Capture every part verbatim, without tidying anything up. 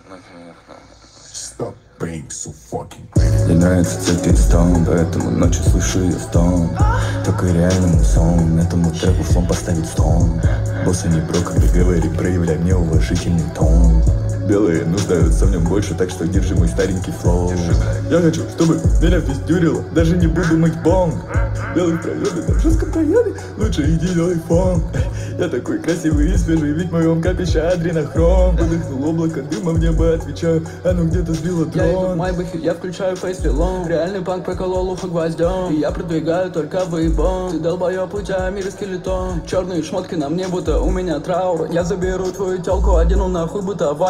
Stop being so fucking crazy. Мне нравится цвет и стон, поэтому ночью слышу ее стон. Только реальному сон, этому треку флом поставить стон. Босса не бро, когда говорит, проявляй мне уважительный тон. Белые нуждаются в нем больше, так что держи мой старенький флоу. Я хочу, чтобы меня пиздюрило, даже не буду мыть бонг. Белый в проеме, там жестко проеме, лучше иди делай фон. Я такой красивый и свежий, ведь в моем капище адренохром. Выдохнул облако дыма в небо, отвечаю, оно где-то сбило дрон. Я иду в майбахе, я включаю фейсфилон. Реальный панк проколол ухо гвоздем, и я продвигаю только выебон. Ты долбоёб, у тебя мир скелетон. Черные шмотки на мне, будто у меня траур. Я заберу твою тёлку, одену нахуй, будто вай.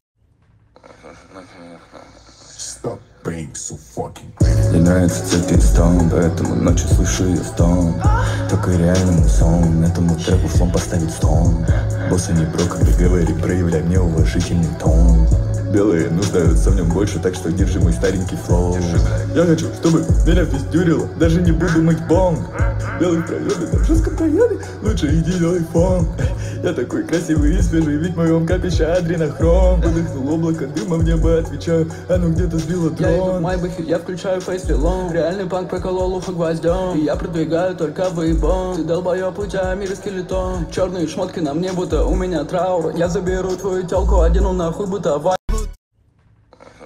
Stop being so fucking crazy. Мне нравится цвет и стон, поэтому ночью слышу ее стон. Только реальному сон, этому треку флом поставить стон. Босса не бро, когда говорит, проявляй мне уважительный тон. Белые нуждаются в нем больше, так что держи мой старенький флоу. Я хочу, чтобы меня пиздюрило, даже не буду мыть бонг. Белый в проеме, там жестко проеме, лучше иди делай фон. Я такой красивый и свежий, ведь в моем капище адренохром. Выдохнул облако дыма в небо, отвечаю, оно где-то сбило дрон. Я иду в майбахе, я включаю фейсфилон. Реальный панк проколол ухо гвоздем, и я продвигаю только выебон. Ты долбоёб, у тебя мир скелетон. Черные шмотки на мне, будто у меня траур. Я заберу твою тёлку, одену нахуй, будто вай.